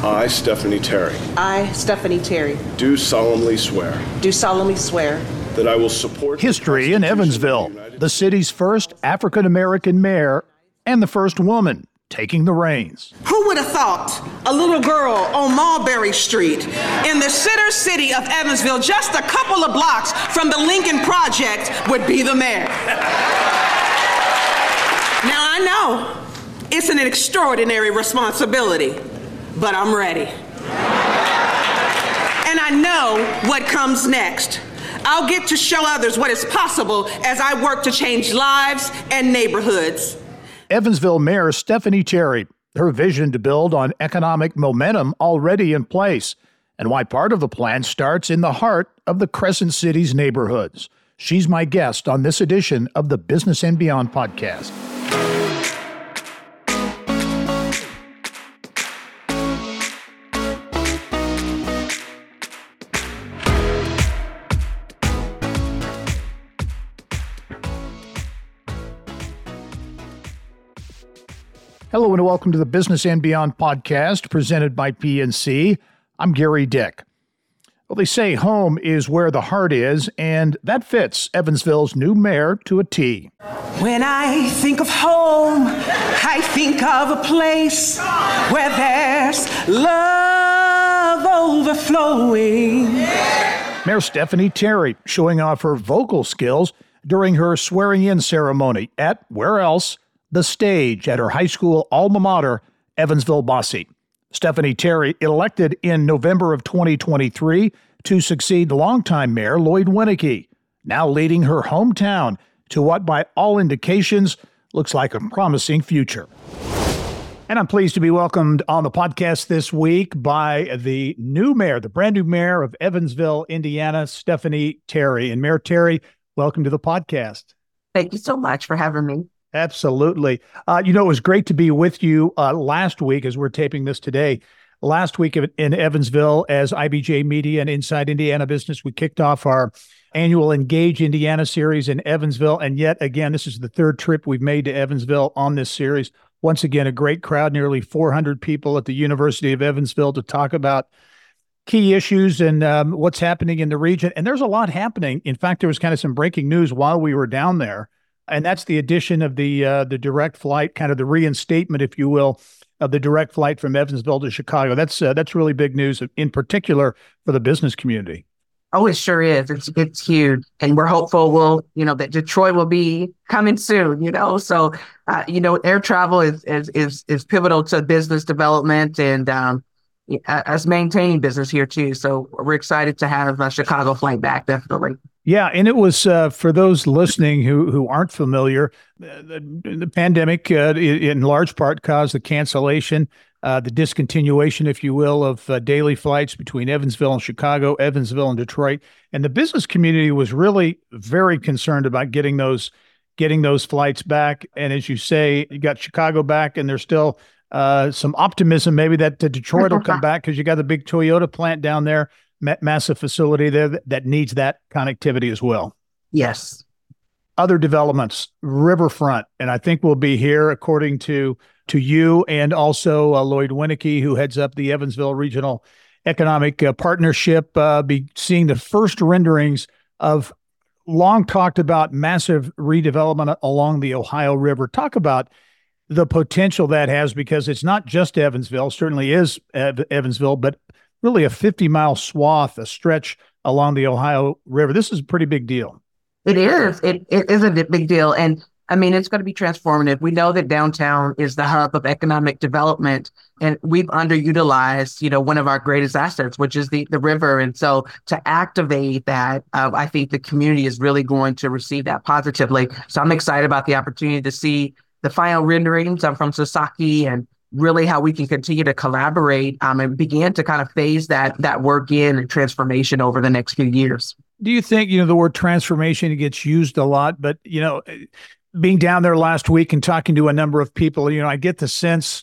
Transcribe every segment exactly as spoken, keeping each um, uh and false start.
I, Stephanie Terry, I, Stephanie Terry, do solemnly swear do solemnly swear that I will support the History in Constitution of the Evansville, United the city's first African-American mayor and the first woman taking the reins. Who would have thought a little girl on Mulberry Street in the center city of Evansville, just a couple of blocks from the Lincoln Project, would be the mayor? Now, I know it's an extraordinary responsibility, but I'm ready. And I know what comes next. I'll get to show others what is possible as I work to change lives and neighborhoods. Evansville Mayor Stephanie Terry, her vision to build on economic momentum already in place, and why part of the plan starts in the heart of the Crescent City's neighborhoods. She's my guest on this edition of the Business and Beyond podcast. Hello and welcome to the Business and Beyond podcast presented by P N C. I'm Gary Dick. Well, they say home is where the heart is, and that fits Evansville's new mayor to a T. When I think of home, I think of a place where there's love overflowing. Mayor Stephanie Terry showing off her vocal skills during her swearing-in ceremony at, where else, the stage at her high school alma mater, Evansville Bosse. Stephanie Terry elected in November of twenty twenty-three to succeed longtime Mayor Lloyd Winnecke, now leading her hometown to what, by all indications, looks like a promising future. And I'm pleased to be welcomed on the podcast this week by the new mayor, the brand new mayor of Evansville, Indiana, Stephanie Terry. And Mayor Terry, welcome to the podcast. Thank you so much for having me. Absolutely. Uh, you know, it was great to be with you uh, last week as we're taping this today. Last week in Evansville, as I B J Media and Inside Indiana Business, we kicked off our annual Engage Indiana series in Evansville. And yet again, this is the third trip we've made to Evansville on this series. Once again, a great crowd, nearly four hundred people at the University of Evansville to talk about key issues and um, what's happening in the region. And there's a lot happening. In fact, there was kind of some breaking news while we were down there. And that's the addition of the uh, the direct flight, kind of the reinstatement, if you will, of the direct flight from Evansville to Chicago. That's uh, that's really big news, in particular for the business community. Oh, it sure is. It's it's huge, and we're hopeful we'll you know that Detroit will be coming soon. You know, so uh, you know, air travel is is is is pivotal to business development and um, us maintaining business here too. So we're excited to have a Chicago flight back, definitely. Yeah, and it was, uh, for those listening who who aren't familiar, uh, the, the pandemic uh, in large part caused the cancellation, uh, the discontinuation, if you will, of uh, daily flights between Evansville and Chicago, Evansville and Detroit. And the business community was really very concerned about getting those getting those flights back. And as you say, you got Chicago back, and there's still uh, some optimism maybe that uh, Detroit will come back because you got the big Toyota plant down there. Massive facility there that, that needs that connectivity as well. Yes. Other developments, Riverfront, and I think we'll be here, according to to you and also uh, Lloyd Winnecke, who heads up the Evansville Regional Economic uh, Partnership, uh, be seeing the first renderings of long talked about massive redevelopment along the Ohio River. Talk about the potential that has, because it's not just Evansville, certainly is Ev- Evansville, but really a fifty mile swath, a stretch along the Ohio River. This is a pretty big deal. It is. It, it is a big deal. And I mean, it's going to be transformative. We know that downtown is the hub of economic development, and we've underutilized, you know, one of our greatest assets, which is the, the river. And so to activate that, uh, I think the community is really going to receive that positively. So I'm excited about the opportunity to see the final renderings um, from Sasaki, and really how we can continue to collaborate um, and begin to kind of phase that that work in and transformation over the next few years. Do you think, you know, the word transformation gets used a lot, but, you know, being down there last week and talking to a number of people, you know, I get the sense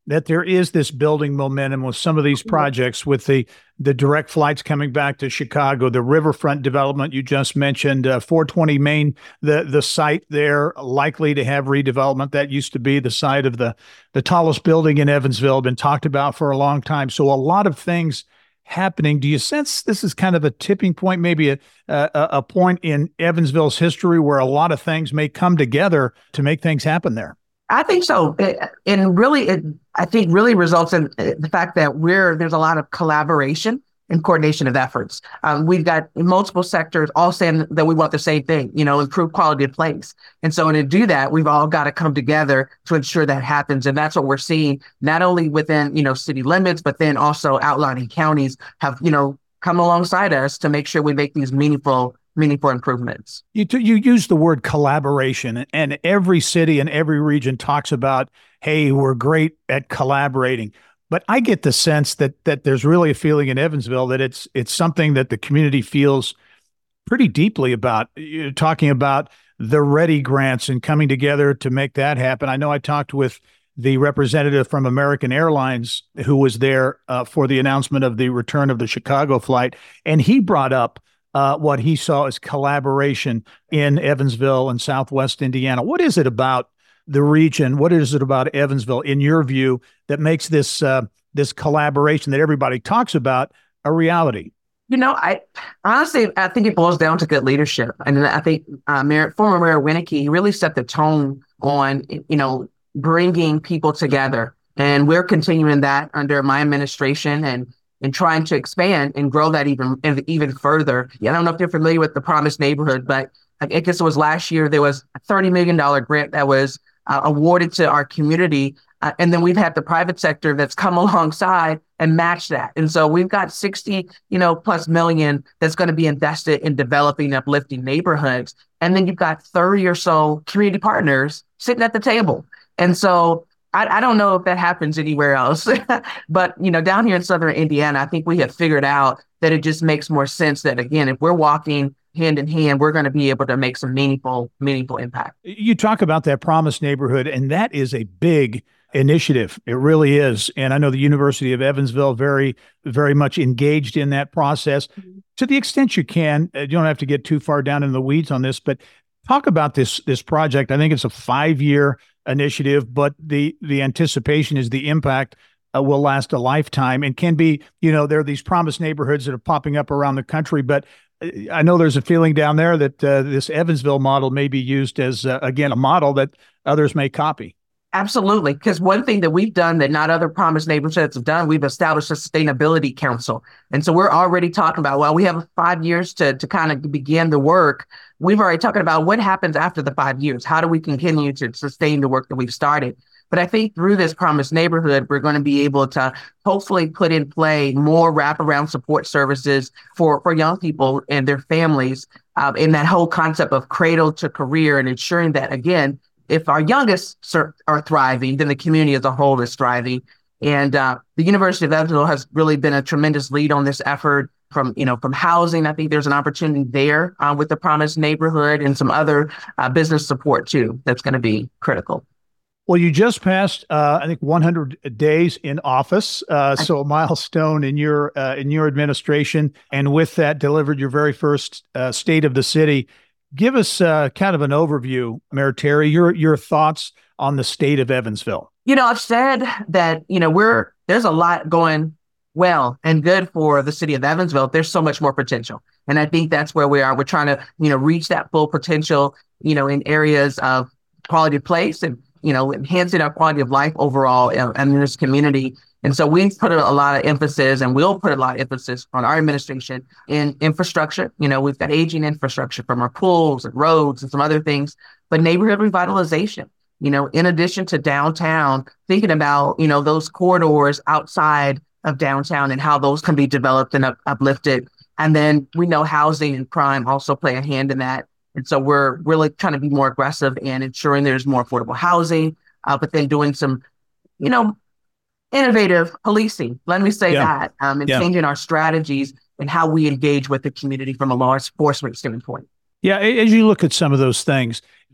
that there is this building momentum with some of these projects, with the the direct flights coming back to Chicago, the riverfront development you just mentioned, uh, four twenty Main, the the site there likely to have redevelopment. That used to be the site of the the tallest building in Evansville, been talked about for a long time. So a lot of things happening. Do you sense this is kind of a tipping point, maybe a, a a point in Evansville's history where a lot of things may come together to make things happen there? I think so. It, and really, it, I think really results in the fact that we're there's a lot of collaboration and coordination of efforts. Um, we've got multiple sectors all saying that we want the same thing, you know, improve quality of place. And so to do that, we've all got to come together to ensure that happens. And that's what we're seeing, not only within, you know, city limits, but then also outlying counties have, you know, come alongside us to make sure we make these meaningful meaningful improvements. You t- you use the word collaboration, and every city and every region talks about, hey, we're great at collaborating. But I get the sense that that there's really a feeling in Evansville that it's it's something that the community feels pretty deeply about. You're talking about the READY grants and coming together to make that happen. I know I talked with the representative from American Airlines who was there uh, for the announcement of the return of the Chicago flight, and he brought up Uh, what he saw as collaboration in Evansville and Southwest Indiana. What is it about the region? What is it about Evansville, in your view, that makes this uh, this collaboration that everybody talks about a reality? You know, I honestly, I think it boils down to good leadership. And I think uh, Mayor, former Mayor Winnecke really set the tone on, you know, bringing people together. And we're continuing that under my administration, and and trying to expand and grow that even even further. Yeah, I don't know if you're familiar with the Promise Neighborhood, but I guess it was last year, there was a thirty million dollars grant that was uh, awarded to our community. Uh, and then we've had the private sector that's come alongside and matched that. And so we've got sixty, you know, plus million that's going to be invested in developing, uplifting neighborhoods. And then you've got thirty or so community partners sitting at the table. And so I, I don't know if that happens anywhere else, but, you know, down here in Southern Indiana, I think we have figured out that it just makes more sense that, again, if we're walking hand in hand, we're going to be able to make some meaningful, meaningful impact. You talk about that Promise Neighborhood, and that is a big initiative. It really is. And I know the University of Evansville very, very much engaged in that process. Mm-hmm. To the extent you can, you don't have to get too far down in the weeds on this, but talk about this, this project. I think it's a five-year initiative, but the the anticipation is the impact uh, will last a lifetime, and can be, you know, there are these promised neighborhoods that are popping up around the country, but I know there's a feeling down there that uh, this Evansville model may be used as, uh, again, a model that others may copy. Absolutely. Because one thing that we've done that not other promised neighborhoods have done, we've established a sustainability council. And so we're already talking about, well, we have five years to, to kind of begin the work. We've already talking about what happens after the five years. How do we continue to sustain the work that we've started? But I think through this promised neighborhood, we're going to be able to hopefully put in play more wraparound support services for, for young people and their families uh, in that whole concept of cradle to career, and ensuring that, again, if our youngest are thriving, then the community as a whole is thriving. And uh, the University of Evansville has really been a tremendous lead on this effort. From, you know, from housing, I think there's an opportunity there uh, with the Promised Neighborhood, and some other uh, business support too that's going to be critical. Well, you just passed, uh, I think, one hundred days in office, uh, so a milestone in your uh, in your administration, and with that, delivered your very first uh, State of the City. Give us uh, kind of an overview, Mayor Terry, your your thoughts on the state of Evansville. You know, I've said that, you know, we're there's a lot going well and good for the city of Evansville. There's so much more potential. And I think that's where we are. We're trying to, you know, reach that full potential, you know, in areas of quality of place and, you know, enhancing our quality of life overall in, in this community. And so we've put a lot of emphasis, and we'll put a lot of emphasis on our administration in infrastructure. You know, we've got aging infrastructure from our pools and roads and some other things, but neighborhood revitalization, you know, in addition to downtown, thinking about, you know, those corridors outside of downtown and how those can be developed and up, uplifted. And then we know housing and crime also play a hand in that. And so we're really trying to be more aggressive in ensuring there's more affordable housing, uh, but then doing some, you know, innovative policing, let me say yeah. that, um, and yeah. changing our strategies and how we engage with the community from a law enforcement standpoint. Yeah, as you look at some of those things,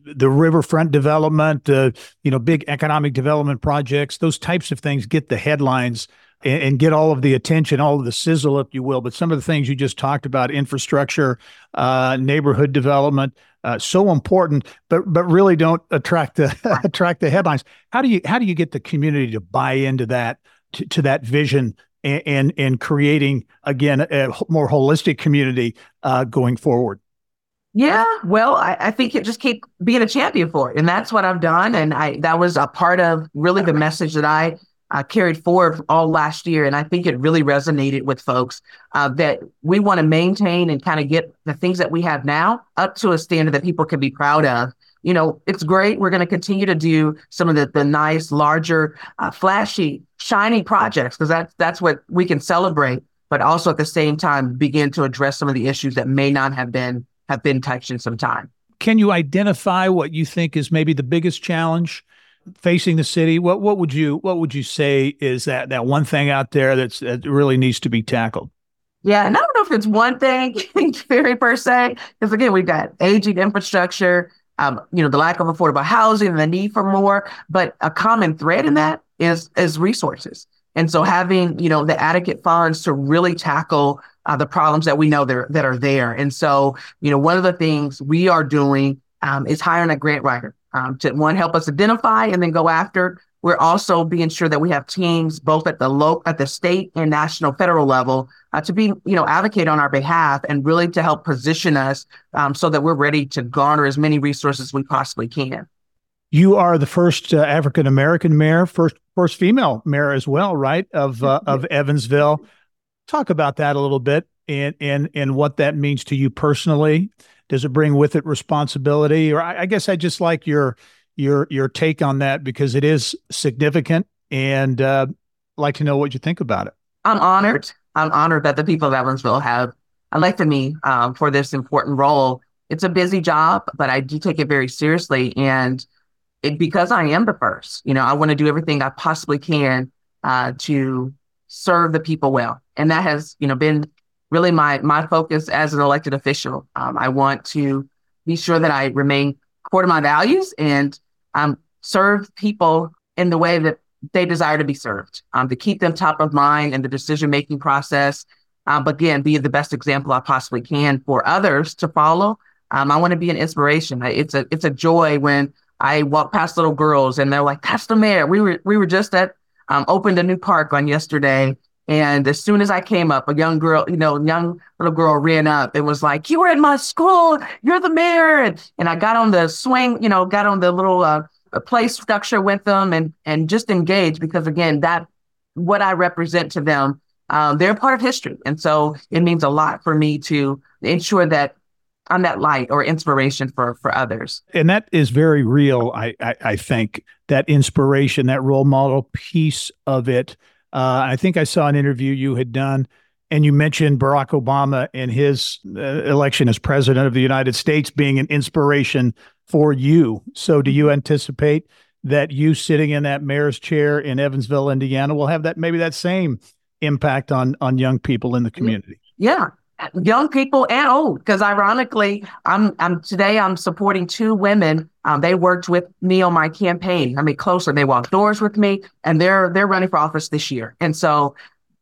the riverfront development, uh, you know, big economic development projects, those types of things get the headlines and, and get all of the attention, all of the sizzle, if you will. But some of the things you just talked about, infrastructure, uh, neighborhood development, uh, so important, but but really don't attract the attract the headlines. How do you how do you get the community to buy into that to, to that vision and, and and creating again a more holistic community uh, going forward? Yeah, well, I, I think it just keep being a champion for it. And that's what I've done. And I that was a part of really the message that I uh, carried forward all last year. And I think it really resonated with folks uh, that we want to maintain and kind of get the things that we have now up to a standard that people can be proud of. You know, it's great. We're going to continue to do some of the, the nice, larger, uh, flashy, shiny projects because that's, that's what we can celebrate, but also at the same time begin to address some of the issues that may not have been have been touched in some time. Can you identify what you think is maybe the biggest challenge facing the city? What what would you what would you say is that that one thing out there that's that really needs to be tackled? Yeah, and I don't know if it's one thing very per se, because again, we've got aging infrastructure, um, you know, the lack of affordable housing and the need for more, but a common thread in that is is resources. And so having, you know, the adequate funds to really tackle uh, the problems that we know there that are there. And so, you know, one of the things we are doing um, is hiring a grant writer um, to, one, help us identify and then go after. We're also being sure that we have teams both at the local, at the state and national, federal level uh, to be, you know, advocate on our behalf and really to help position us um, so that we're ready to garner as many resources as we possibly can. You are the first uh, African-American mayor, first first female mayor as well, right, of uh, of Evansville. Talk about that a little bit and, and, and what that means to you personally. Does it bring with it responsibility? Or I, I guess I just like your your your take on that because it is significant and uh, like to know what you think about it. I'm honored. I'm honored that the people of Evansville have elected me um, for this important role. It's a busy job, but I do take it very seriously. And It, because I am the first, you know, I want to do everything I possibly can uh, to serve the people well. And that has, you know, been really my my focus as an elected official. Um, I want to be sure that I remain core to my values and um, serve people in the way that they desire to be served, um, to keep them top of mind in the decision-making process. Um, but again, be the best example I possibly can for others to follow. Um, I want to be an inspiration. It's a it's a joy when I walk past little girls and they're like, "That's the mayor." We were we were just at um, opened a new park on yesterday, and as soon as I came up, a young girl, you know, young little girl ran up and was like, "You were in my school. You're the mayor." And, and I got on the swing, you know, got on the little uh, play structure with them and and just engaged because again, that what I represent to them, um, they're a part of history, and so it means a lot for me to ensure that I'm that light or inspiration for for others. And that is very real, I, I, I think, that inspiration, that role model piece of it. Uh, I think I saw an interview you had done, and you mentioned Barack Obama and his uh, election as president of the United States being an inspiration for you. So do you anticipate that you sitting in that mayor's chair in Evansville, Indiana, will have that maybe that same impact on on young people in the community? Yeah. Young people and old, because ironically, I'm I'm today I'm supporting two women. Um, they worked with me on my campaign. I mean, closer. They walked doors with me, and they're they're running for office this year. And so,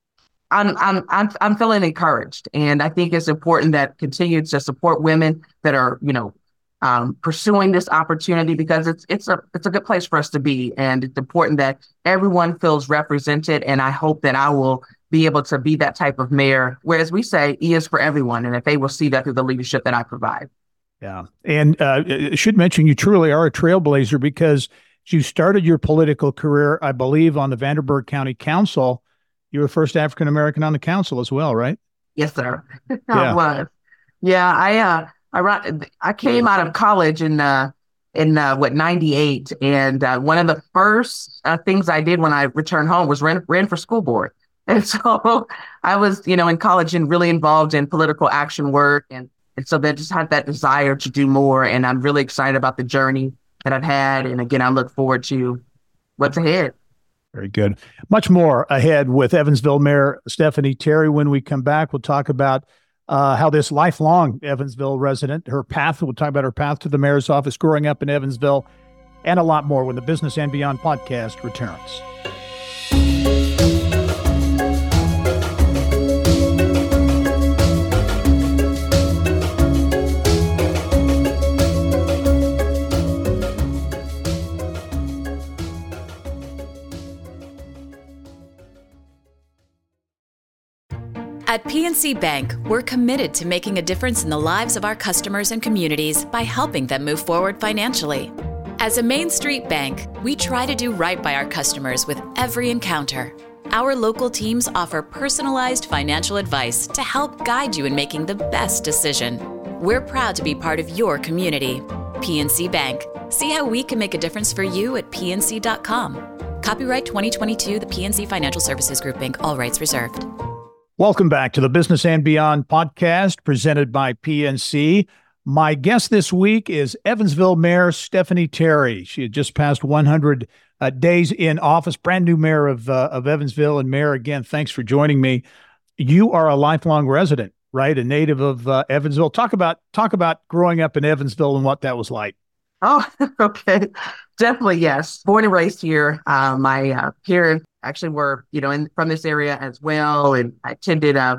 I'm I'm I'm I'm feeling encouraged, and I think it's important that continue to support women that are you know um, pursuing this opportunity because it's it's a it's a good place for us to be, and it's important that everyone feels represented. And I hope that I will be able to be that type of mayor, whereas we say E is for everyone, and if they will see that through the leadership that I provide. Yeah. And uh, I should mention you truly are a trailblazer because you started your political career, I believe, on the Vanderburgh County Council. You were the first African-American on the council as well, right? Yes, sir. I Yeah. was. Yeah, I uh, I ran- I came out of college in uh, in uh, what ninety-eight, and uh, one of the first uh, things I did when I returned home was ran ran for school board. And so I was, you know, in college and really involved in political action work. And, and so they just had that desire to do more. And I'm really excited about the journey that I've had. And again, I look forward to what's ahead. Very good. Much more ahead with Evansville Mayor Stephanie Terry. When we come back, we'll talk about uh, how this lifelong Evansville resident, her path, we'll talk about her path to the mayor's office, growing up in Evansville, and a lot more when the Business and Beyond podcast returns. At P N C Bank, we're committed to making a difference in the lives of our customers and communities by helping them move forward financially. As a Main Street bank, we try to do right by our customers with every encounter. Our local teams offer personalized financial advice to help guide you in making the best decision. We're proud to be part of your community. P N C Bank. See how we can make a difference for you at P N C dot com. Copyright twenty twenty-two, the P N C Financial Services Group, Incorporated. All rights reserved. Welcome back to the Business and Beyond podcast presented by P N C. My guest this week is Evansville Mayor Stephanie Terry. She had just passed one hundred uh, days in office, brand new mayor of uh, of Evansville. And Mayor, again, thanks for joining me. You are a lifelong resident, right? A native of uh, Evansville. Talk about talk about growing up in Evansville and what that was like. Oh, okay. Definitely, yes. Born and raised here. Uh, my uh, parents actually were, you know, in, from this area as well. And I attended uh,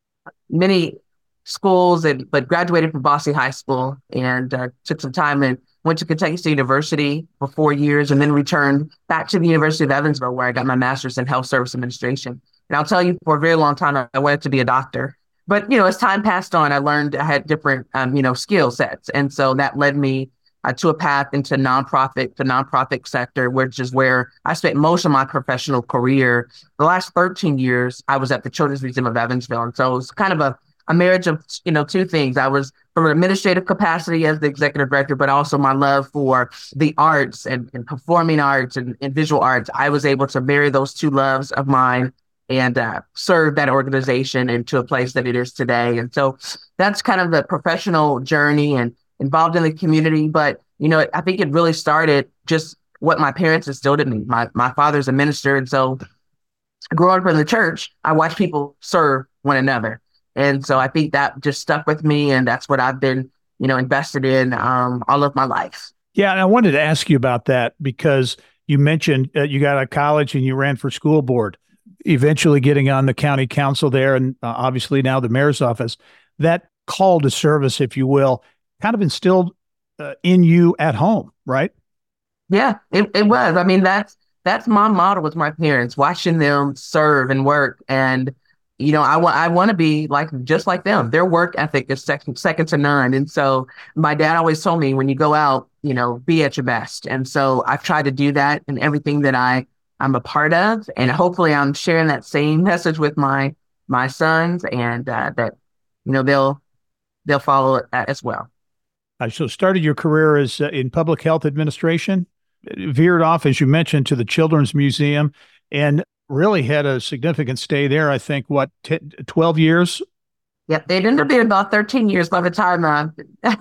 many schools, and but graduated from Bosse High School and uh, took some time and went to Kentucky State University for four years and then returned back to the University of Evansville, where I got my master's in health service administration. And I'll tell you, for a very long time, I wanted to be a doctor. But, you know, as time passed on, I learned I had different, um, you know, skill sets. And so that led me Uh, to a path into nonprofit, the nonprofit sector, which is where I spent most of my professional career. The last thirteen years, I was at the Children's Museum of Evansville. And so it was kind of a, a marriage of, you know, two things. I was from an administrative capacity as the executive director, but also my love for the arts and, and performing arts and, and visual arts. I was able to marry those two loves of mine and uh, serve that organization into a place that it is today. And so that's kind of the professional journey and involved in the community. But, you know, I think it really started just what my parents instilled in me. My my father's a minister. And so growing up in the church, I watched people serve one another. And so I think that just stuck with me. And that's what I've been, you know, invested in um, all of my life. Yeah. And I wanted to ask you about that because you mentioned uh, you got out of college and you ran for school board, eventually getting on the county council there. And uh, obviously now the mayor's office. That call to service, if you will, kind of instilled uh, in you at home, right? Yeah, it, it was. I mean, that's that's my model with my parents, watching them serve and work. And, you know, I want I want to be like just like them. Their work ethic is second, second to none. And so my dad always told me, when you go out, you know, be at your best. And so I've tried to do that in everything that I, I'm a part of. And hopefully I'm sharing that same message with my my sons, and uh, that, you know, they'll they'll follow it as well. Uh, so started your career as uh, in public health administration, veered off, as you mentioned, to the Children's Museum, and really had a significant stay there. I think, what, ten, twelve years? Yep, it ended up being about thirteen years by the time uh,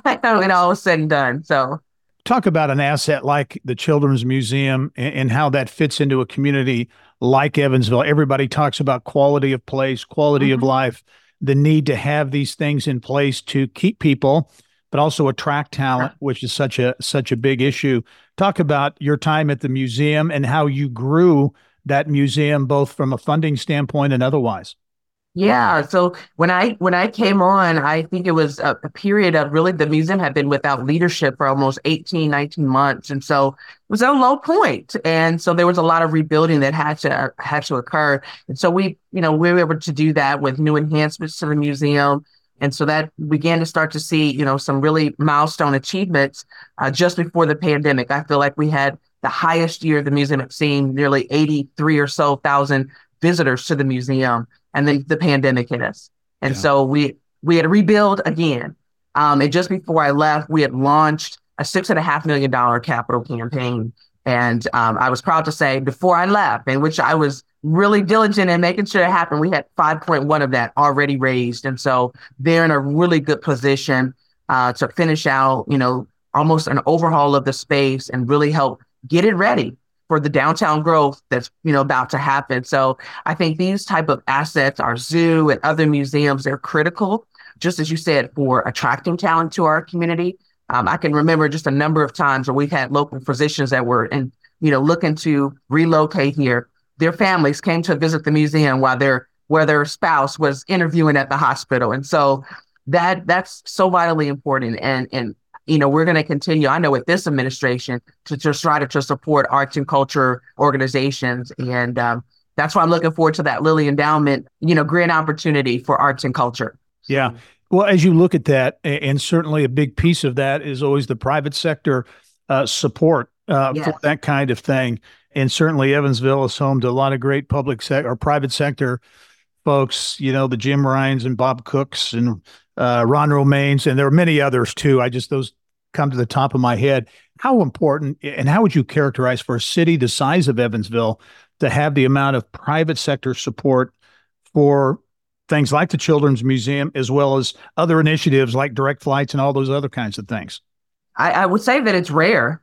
it all was said and done. So, talk about an asset like the Children's Museum and, and how that fits into a community like Evansville. Everybody talks about quality of place, quality mm-hmm. of life, the need to have these things in place to keep people, but also attract talent, which is such a such a big issue. Talk about your time at the museum and how you grew that museum, both from a funding standpoint and otherwise. Yeah. So when I when I came on, I think it was a, a period of really the museum had been without leadership for almost eighteen, nineteen months. And so it was at a low point. And so there was a lot of rebuilding that had to had to occur. And so we, you know, we were able to do that with new enhancements to the museum. And so that began to start to see, you know, some really milestone achievements uh, just before the pandemic. I feel like we had the highest year the museum had seen, nearly eighty-three or so thousand visitors to the museum. And then the pandemic hit us. And yeah. so we we had to rebuild again. Um, and just before I left, we had launched a six and a half million dollar capital campaign. And um, I was proud to say before I left, in which I was really diligent in making sure it happened, we had five point one of that already raised. And so they're in a really good position uh, to finish out, you know, almost an overhaul of the space and really help get it ready for the downtown growth that's, you know, about to happen. So I think these type of assets, our zoo and other museums, they're critical just as you said, for attracting talent to our community. Um, I can remember just a number of times where we've had local physicians that were, and you know, looking to relocate here. Their families came to visit the museum while their where their spouse was interviewing at the hospital, and so that that's so vitally important. And and you know, we're going to continue, I know, with this administration to just try to, to support arts and culture organizations. And um, that's why I'm looking forward to that Lilly Endowment, you know, grant opportunity for arts and culture. Yeah. Well, as you look at that, and certainly a big piece of that is always the private sector uh, support uh, Yes. for that kind of thing. And certainly Evansville is home to a lot of great public sector or private sector folks, you know, the Jim Ryans and Bob Cooks and uh, Ron Romaines, and there are many others too. I just, those come to the top of my head. How important, and how would you characterize for a city the size of Evansville to have the amount of private sector support for things like the Children's Museum, as well as other initiatives like direct flights and all those other kinds of things? I, I would say that it's rare.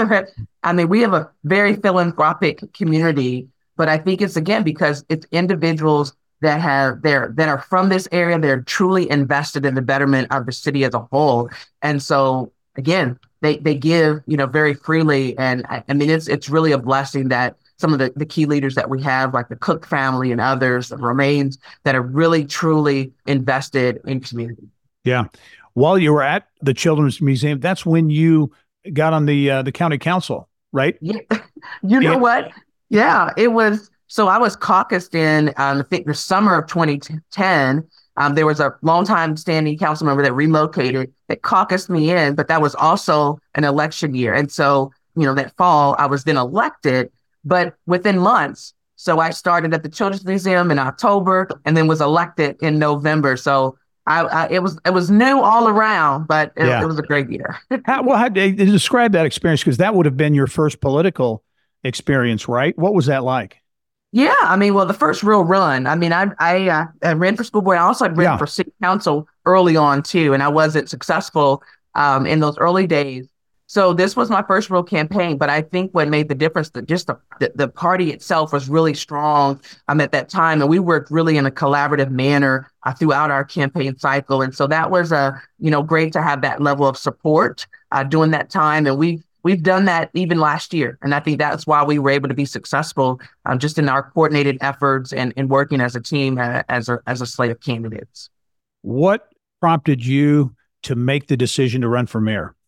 I mean, we have a very philanthropic community, but I think it's, again, because it's individuals that have they're that are from this area. They're truly invested in the betterment of the city as a whole. And so, again, they they give, you know, very freely. And I, I mean, it's it's really a blessing that some of the, the key leaders that we have, like the Cook family and others, the Romaines, that are really, truly invested in community. Yeah. While you were at the Children's Museum, that's when you got on the uh, the county council, right? Yeah. You know Yeah. what? Yeah, it was. So I was caucused in, um, I think, the summer of twenty ten. Um, there was a longtime standing council member that relocated that caucused me in, but that was also an election year. And so, you know, that fall, I was then elected, but within months. So I started at the Children's Museum in October and then was elected in November. So I, I it was it was new all around, but it, Yeah. it was a great year. How, well, how, eh, describe that experience, because that would have been your first political experience, right? What was that like? Yeah, I mean, well, the first real run. I mean, I I, uh, I ran for school board. I also had ran Yeah. for city council early on too, and I wasn't successful um, in those early days. So this was my first real campaign. But I think what made the difference that just the, the the party itself was really strong um, at that time, and we worked really in a collaborative manner uh, throughout our campaign cycle. And so that was a you know great to have that level of support uh, during that time, and we. We've done that even last year. And I think that's why we were able to be successful um, just in our coordinated efforts and, and working as a team, uh, as a as a slate of candidates. What prompted you to make the decision to run for mayor?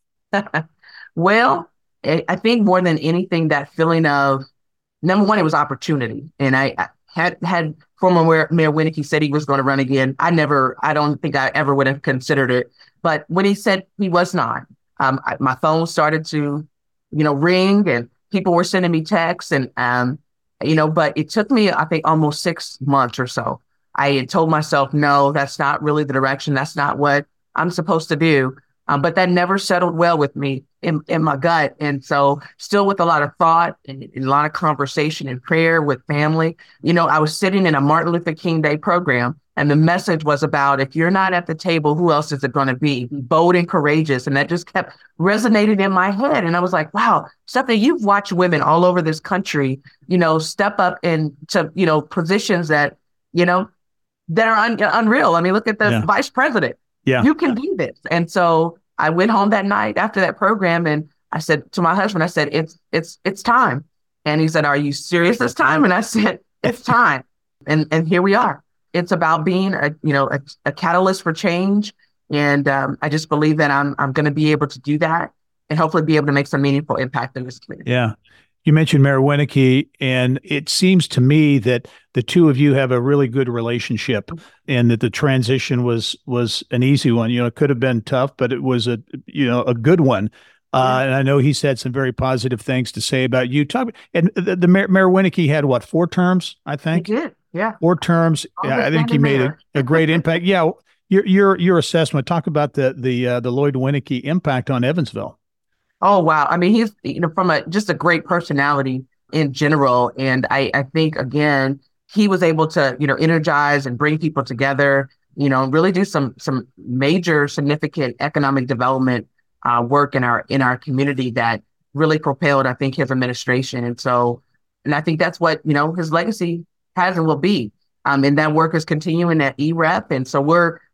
Well, I I think more than anything, that feeling of, number one, it was opportunity. And I, I had had former Mayor, Mayor Winnecke said he was going to run again. I never, I don't think I ever would have considered it. But when he said he was not, Um, I, my phone started to, you know, ring, and people were sending me texts, and um, you know, but it took me, I think, almost six months or so. I had told myself, no, that's not really the direction. That's not what I'm supposed to do. Um, but that never settled well with me in, in my gut, and so still with a lot of thought and, and a lot of conversation and prayer with family. You know, I was sitting in a Martin Luther King Day program. And the message was about, if you're not at the table, who else is it going to be? Be bold and courageous. And that just kept resonating in my head. And I was like, wow, Stephanie, you've watched women all over this country, you know, step up into, you know, positions that, you know, that are un- unreal. I mean, look at the Yeah. vice president. Yeah. You can do this. And so I went home that night after that program, and I said to my husband, I said, it's, it's, it's time. And he said, are you serious this time? And I said, it's time. And, and here we are. It's about being a, you know, a, a catalyst for change. And um, I just believe that I'm I'm going to be able to do that and hopefully be able to make some meaningful impact in this community. Yeah. You mentioned Mayor Winnecke, and it seems to me that the two of you have a really good relationship, and that the transition was was an easy one. You know, it could have been tough, but it was a you know a good one. Uh, and I know he's had some very positive things to say about you. Talk and the, the Mayor, Mayor Winnecke had what, four terms, I I think. did. Yeah. Four terms. All Yeah, the I think he standing made a, mayor. a great impact. Yeah, your your your assessment. Talk about the the uh, the Lloyd Winnecke impact on Evansville. Oh, wow. I mean, he's, you know, from a just a great personality in general. And I, I think, again, he was able to, you know, energize and bring people together, you know, and really do some some major significant economic development uh, work in our in our community that really propelled, I think, his administration. And so, and I think that's what, you know, his legacy has and will be. Um, and that work is continuing at E R E P. And so we're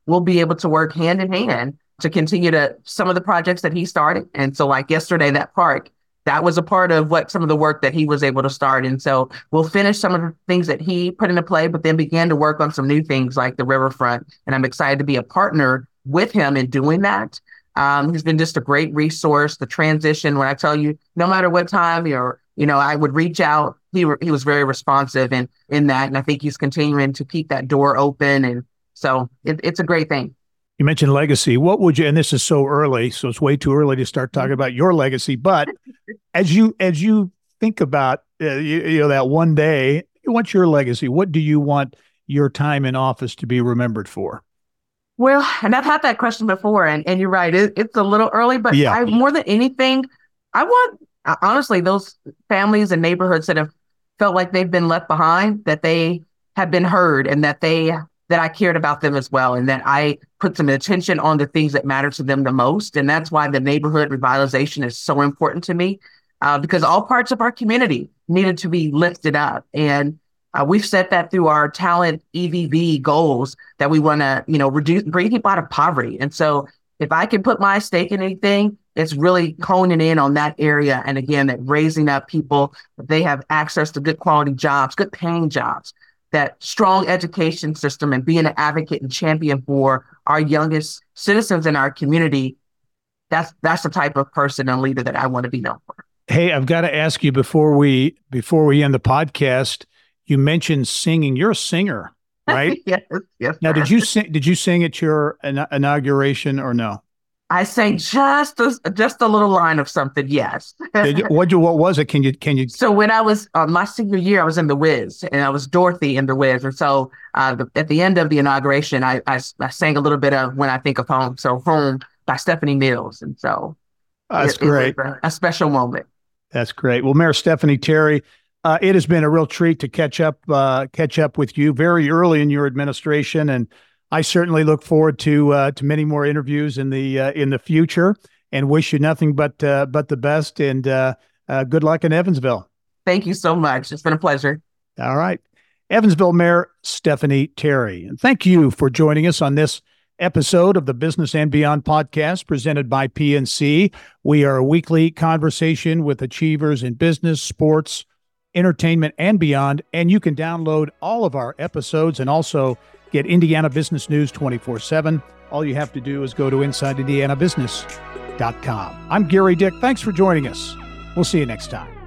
we'll be able to work hand in hand to continue to some of the projects that he started. And so like yesterday, that park, that was a part of what some of the work that he was able to start. And so we'll finish some of the things that he put into play, but then began to work on some new things like the riverfront. And I'm excited to be a partner with him in doing that. Um, he's been just a great resource. The transition, when I tell you, no matter what time or, you know, I would reach out, he he was very responsive in, in that. And I think he's continuing to keep that door open. And so it, it's a great thing. You mentioned legacy. What would you, and this is so early, so it's way too early to start talking about your legacy, but as you as you think about, uh, you, you know, that one day, what's your legacy? What do you want your time in office to be remembered for? Well, and I've had that question before, and, and you're right, it, it's a little early, but Yeah. I, more than anything, I want, uh, honestly, those families and neighborhoods that have felt like they've been left behind, that they have been heard, and that they that I cared about them as well, and that I put some attention on the things that matter to them the most. And that's why the neighborhood revitalization is so important to me, uh, because all parts of our community needed to be lifted up. And uh, we've set that through our talent E V V goals that we want to, you know, reduce, bring people out of poverty. And so if I can put my stake in anything, it's really honing in on that area. And again, that raising up people, that they have access to good quality jobs, good paying jobs, that strong education system, and being an advocate and champion for our youngest citizens in our community. That's that's the type of person and leader that I want to be known for. Hey, I've got to ask you before we before we end the podcast. You mentioned singing. You're a singer, right? yes, yes. Now, sir. did you sing? Did you sing at your in- inauguration or no? I sang just a, just a little line of something. Yes. Did you, what you what was it? Can you can you? So when I was uh, my senior year, I was in The Wiz, and I was Dorothy in The Wiz. And so uh, the, at the end of the inauguration, I, I I sang a little bit of When I Think of Home. So Home by Stephanie Mills. And so That's it, it great. was a, a special moment. That's great. Well, Mayor Stephanie Terry, uh, it has been a real treat to catch up uh, catch up with you very early in your administration, and I certainly look forward to uh, to many more interviews in the uh, in the future, and wish you nothing but uh, but the best. And uh, uh, good luck in Evansville. Thank you so much. It's been a pleasure. All right, Evansville Mayor Stephanie Terry, and thank you for joining us on this episode of the Business and Beyond podcast presented by P N C. We are a weekly conversation with achievers in business, sports, entertainment, and beyond. And you can download all of our episodes and also get Indiana Business News twenty-four seven. All you have to do is go to inside indiana business dot com. I'm Gary Dick. Thanks for joining us. We'll see you next time.